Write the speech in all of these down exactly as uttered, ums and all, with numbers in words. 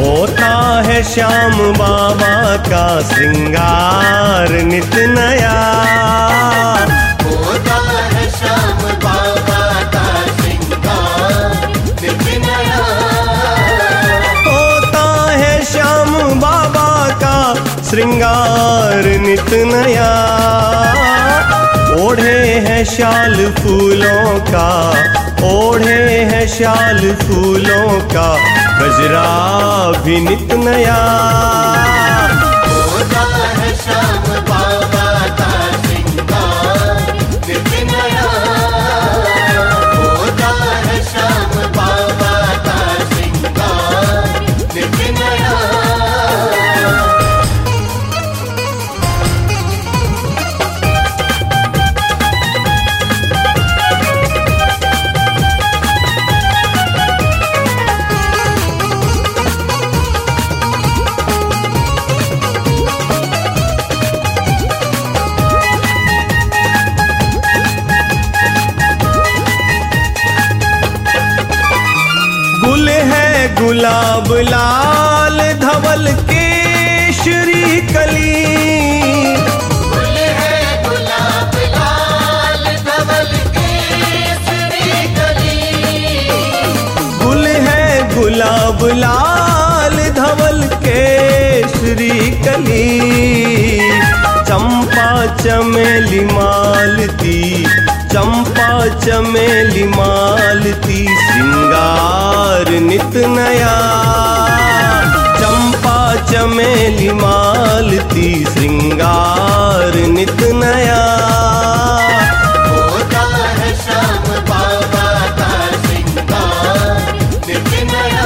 होता है श्याम बाबा का श्रृंगार नित नया। होता है श्याम बाबा का श्रृंगार नित नया। होता है श्याम बाबा का श्रृंगार नित नया। ओढ़े है शाल फूलों का, ओढ़े है शाल फूलों का, गजरा भी नित नया। होता है श्याम बाबा का श्रृंगार नित नया। होता है श्याम बाबा का श्रृंगार नित नया। गुल है गुलाब लाल धवल केशरी कली। गुल है गुलाब लाल धवल केसरी कली। गुल है गुलाब लाल धवल केशरी कली। चंपा चमेली मालती, चंपा चमेली मालती, श्रृंगार नित नया। चंपा चमेली मालती, श्रृंगार नित नया। होता है श्याम बाबा का श्रृंगार नित नया।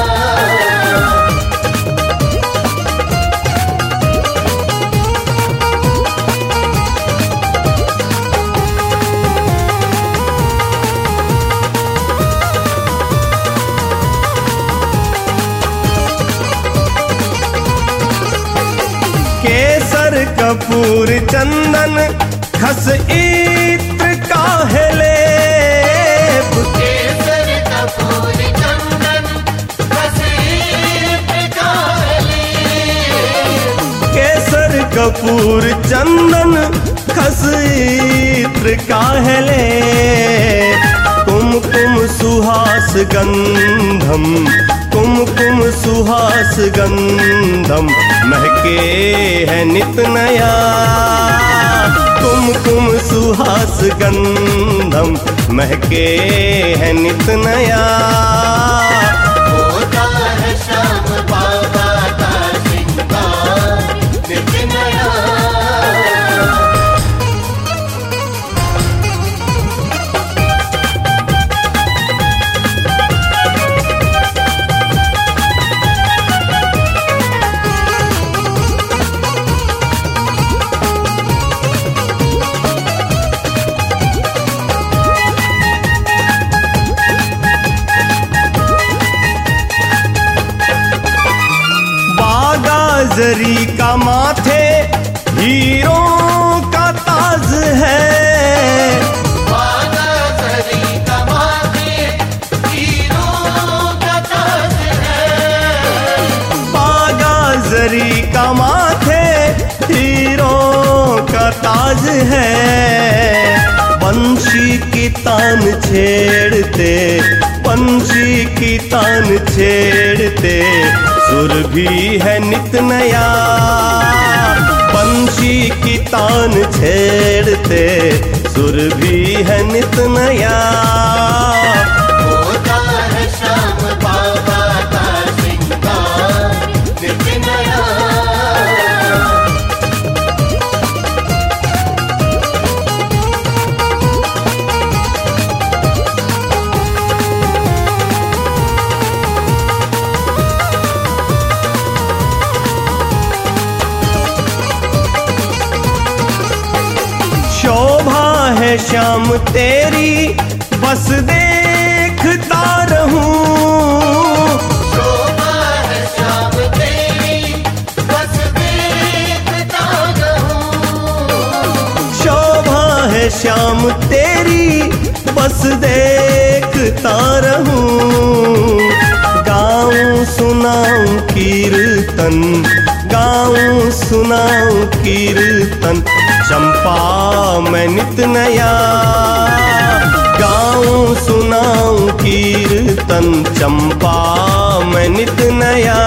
केसर कपूर चंदन खस इत्र का है लेप। केसर कपूर चंदन खस इत्र का है लेप। केसर कपूर चंदन खस इत्र का है लेप। कुमकुम सुहास गंधम, कुमकुम सुहास गंधम, महके है नित नया। कुमकुम सुहास गंधम, महके है नित नया। होता है श्याम बाबा का श्रृंगार नित नया। जरी का माथे हीरों का ताज है। बागा जरी का माथे हीरों का ताज है। बागा जरी का माथे हीरों का ताज है। बंशी की तान छेड़ते, बंशी की तान छेड़ते, सुर भी है नित नया। बंशी की तान छेड़ते, सुर भी है नित नया। होता है श्याम बाबा का श्रृंगार नित नया। शोभा है श्याम तेरी बस देखता रहूं। शोभा है श्याम तेरी बस देखता रहूं। शोभा है श्याम तेरी बस देखता रहूं। गाऊं सुनाऊं कीर्तन, गाऊं सुनाऊं कीर्तन, चंपा मैं नित नया। गाऊं सुनाऊं कीर्तन, चंपा मैं नित नया।